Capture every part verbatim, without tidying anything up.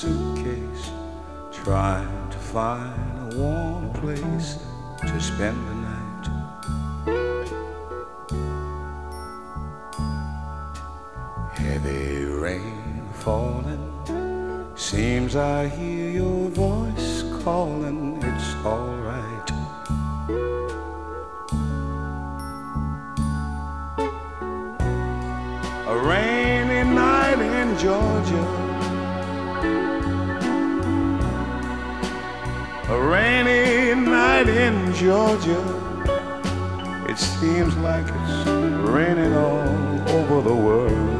suitcase, trying to find a warm place to spend the night. Heavy rain falling, seems I hear your voice calling. It's all right. A rainy night in Georgia, a rainy night in Georgia. It seems like it's raining all over the world.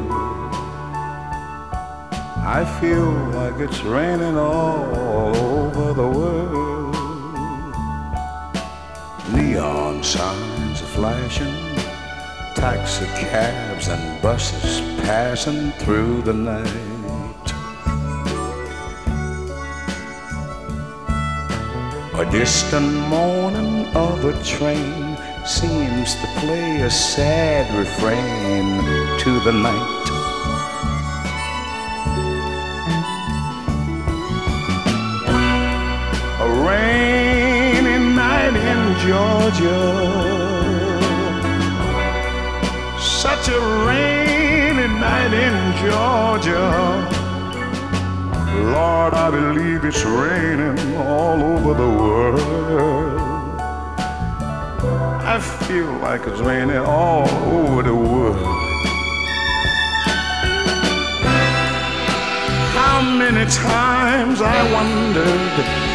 I feel like it's raining all over the world. Neon signs are flashing, taxi cabs and buses passing through the night. A distant moaning of a train seems to play a sad refrain to the night. A rainy night in Georgia, such a rainy night in Georgia. Lord, I believe it's raining all over the world. I feel like it's raining all over the world. How many times I wondered,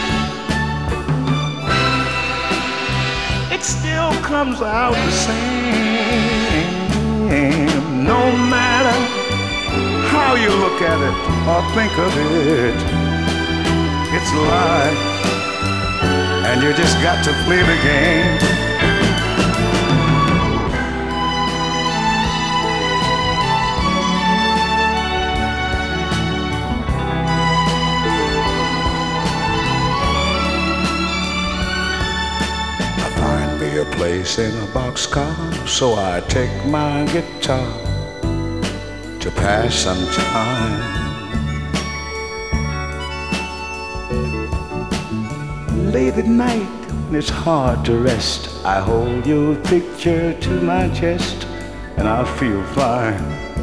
it still comes out the same. No matter how you look at it or think of it, it's life, and you just got to play the game. A place in a boxcar, so I take my guitar to pass some time. Late at night when it's hard to rest, I hold your picture to my chest and I feel fine.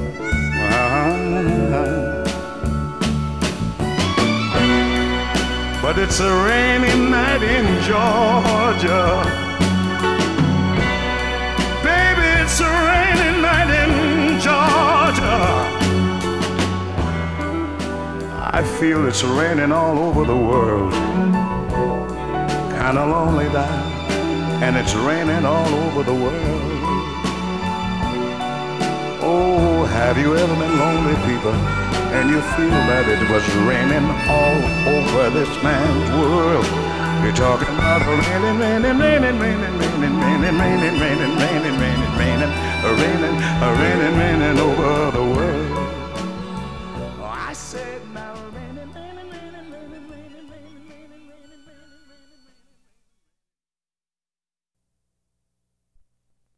But it's a rainy night in Georgia. It's a rainy night in Georgia. I feel it's raining all over the world. Kinda lonely now, and it's raining all over the world. Oh, have you ever been lonely, people, and you feel that it was raining all over this man's world? You're talking about a raining, raining, raining, raining, raining, raining, raining, raining, raining, raining, raining, a raining, a raining, raining over the world. Oh, I said now.